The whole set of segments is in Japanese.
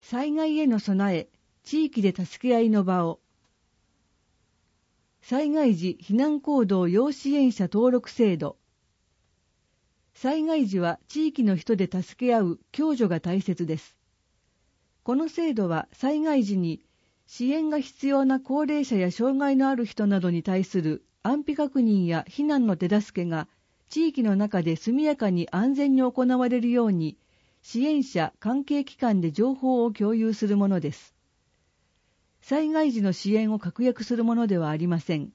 災害への備え、地域で助け合いの場を。災害時避難行動要支援者登録制度。災害時は地域の人で助け合う共助が大切です。この制度は災害時に支援が必要な高齢者や障害のある人などに対する安否確認や避難の手助けが地域の中で速やかに安全に行われるように支援者関係機関で情報を共有するものです。災害時の支援を確約するものではありません。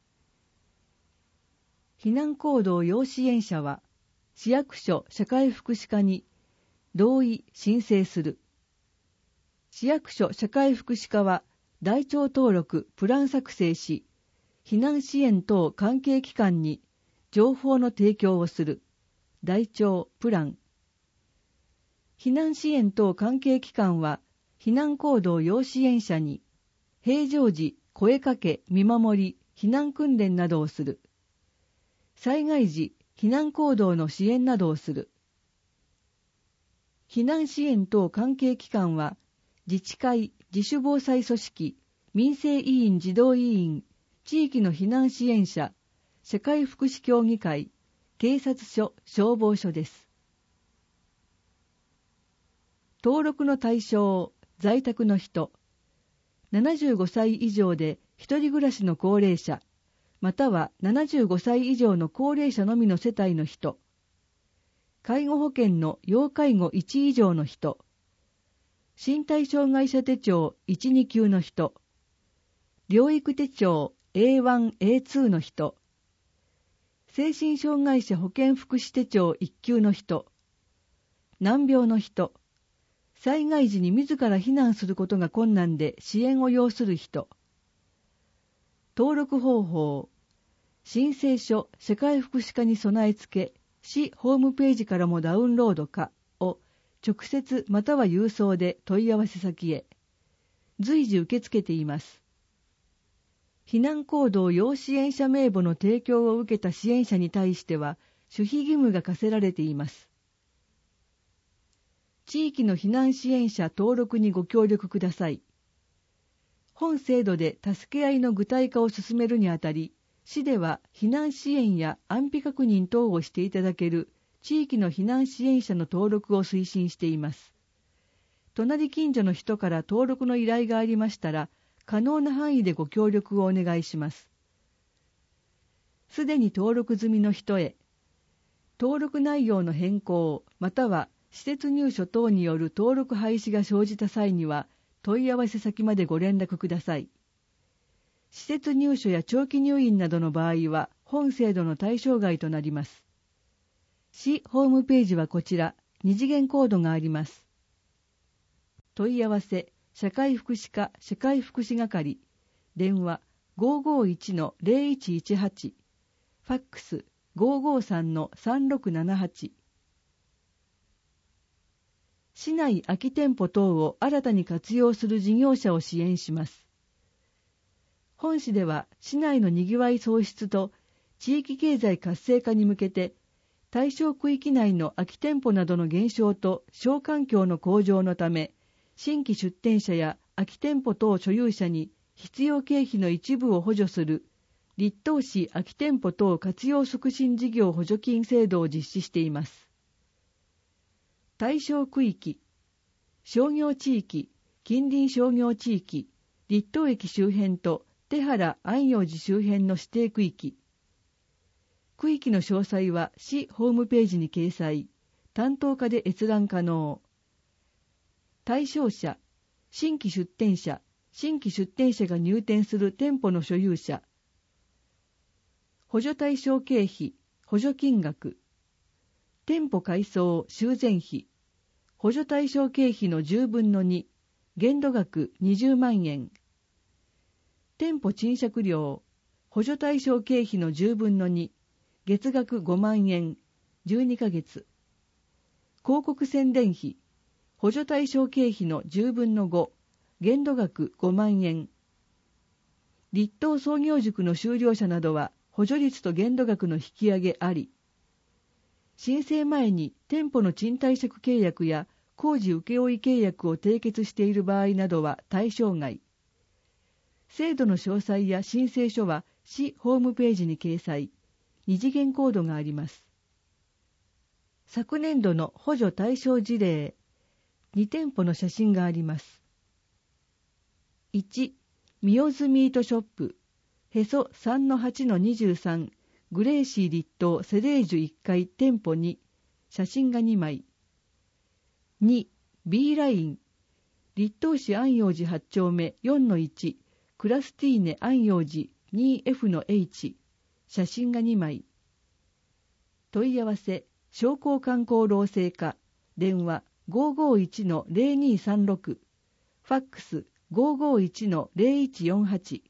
避難行動要支援者は市役所社会福祉課に同意申請する。市役所社会福祉課は台帳登録プラン作成し、避難支援等関係機関に情報の提供をする。台帳プラン。避難支援等関係機関は避難行動要支援者に平常時声かけ見守り避難訓練などをする。災害時避難行動の支援などをする。避難支援等関係機関は自治会、自主防災組織、民生委員児童委員、地域の避難支援者、社会福祉協議会、警察署、消防署です。登録の対象、在宅の人、75歳以上で一人暮らしの高齢者、または75歳以上の高齢者のみの世帯の人、介護保険の要介護1以上の人、身体障害者手帳1、2級の人、療育手帳 A1、A2 の人、精神障害者保健福祉手帳1級の人、難病の人、災害時に自ら避難することが困難で支援を要する人、登録方法、申請書社会福祉課に備え付け、市ホームページからもダウンロードかを直接または郵送で問い合わせ先へ。随時受け付けています。避難行動要支援者名簿の提供を受けた支援者に対しては、守秘義務が課せられています。地域の避難支援者登録にご協力ください。本制度で助け合いの具体化を進めるにあたり、市では避難支援や安否確認等をしていただける地域の避難支援者の登録を推進しています。隣近所の人から登録の依頼がありましたら、可能な範囲でご協力をお願いします。すでに登録済みの人へ、登録内容の変更、または施設入所等による登録廃止が生じた際には、問い合わせ先までご連絡ください。施設入所や長期入院などの場合は、本制度の対象外となります。市ホームページはこちら、2次元コードがあります。問い合わせ、社会福祉課社会福祉係、電話 551-0118、ファックス 553-3678。市内空き店舗等を新たに活用する事業者を支援します。本市では市内のにぎわい創出と地域経済活性化に向けて、対象区域内の空き店舗などの減少と商環境の向上のため、新規出店者や空き店舗等所有者に必要経費の一部を補助する立東市空き店舗等活用促進事業補助金制度を実施しています。対象区域、商業地域、近隣商業地域、立東駅周辺と手原安養寺周辺の指定区域。区域の詳細は市ホームページに掲載、担当課で閲覧可能。対象者、新規出店者、新規出店者が入店する店舗の所有者。補助対象経費、補助金額。店舗改装、修繕費。補助対象経費の10分の2、限度額20万円。店舗賃借料、補助対象経費の10分の2、月額5万円、12ヶ月。広告宣伝費、補助対象経費の10分の5、限度額5万円。立東創業塾の修了者などは補助率と限度額の引き上げあり。申請前に店舗の賃貸借契約や工事請負契約を締結している場合などは対象外。制度の詳細や申請書は市ホームページに掲載。二次元コードがあります。昨年度の補助対象事例。2店舗の写真があります。1、ミオズミートショップ、へそ 3-8-23、グレーシー立東セレージュ1階店舗2、写真が2枚。2、B ライン、立東市安養寺8丁目 4-1、クラスティーネ安養寺 2F-H、写真が2枚。問い合わせ、商工観光労政課、電話 551-0236、ファックス 551-0148。